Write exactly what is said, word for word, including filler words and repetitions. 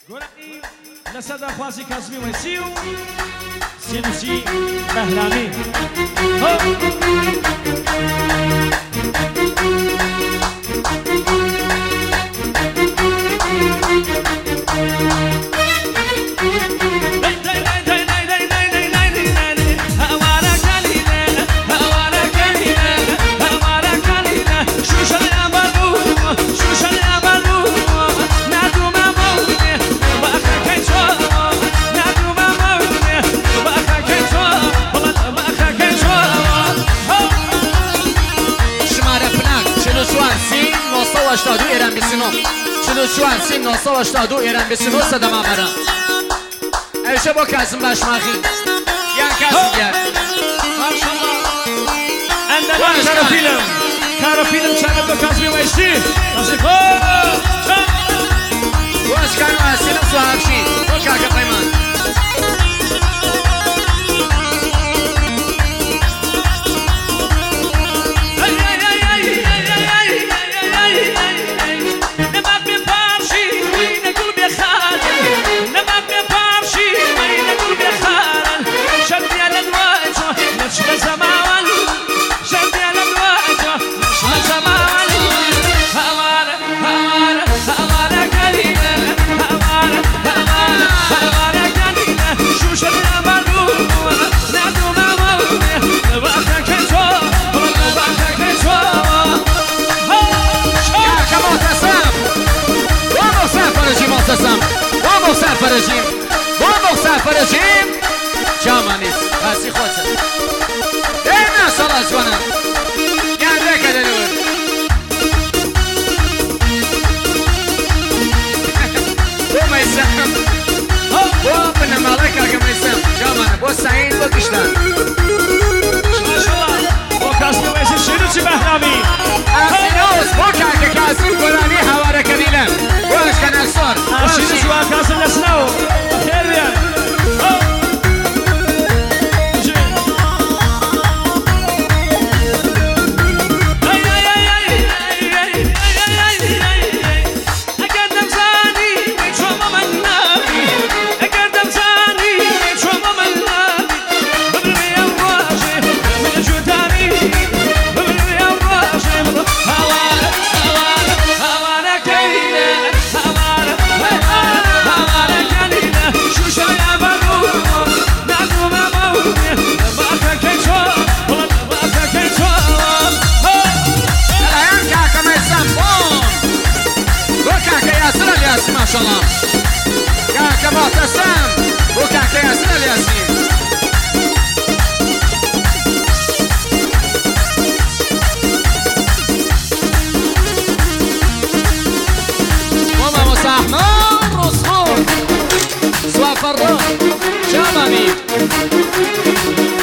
گرایی لسد خوازی کازمی ویسیو سینوسی بهرامی هشتاد و دو ایران بیست و نه چلو و چوار سی نهصد و هشتاد و دو ایران بیست و نه صدام آمدم ایشه با کازم باشماخی یان کازم گرد ماشالله اندلان کارو فیلم کارو فیلم چند با کازمی ویستی نصیب واش کانو هستیم سوابشی با کاکا پیمان وامو سفر رژیم وامو سفر رژیم جامانیس خاصی خودت اینا صلاة جوانا گرده کده نور بو میسم بو بنا مالک اگه میسم جامانا بو سعید بو کشتن ماشالله با کازمی ویسی شیرو چی بهرامی اسینوز بو که کازم گلانی هواره کبیلم باش کن اکسار شیرو چی با کازم نسنو خیر بیان ماشالله كاكا معتصم وكاكا ياسين الياسين وما مساحمان رصفور سوا فرون شامامي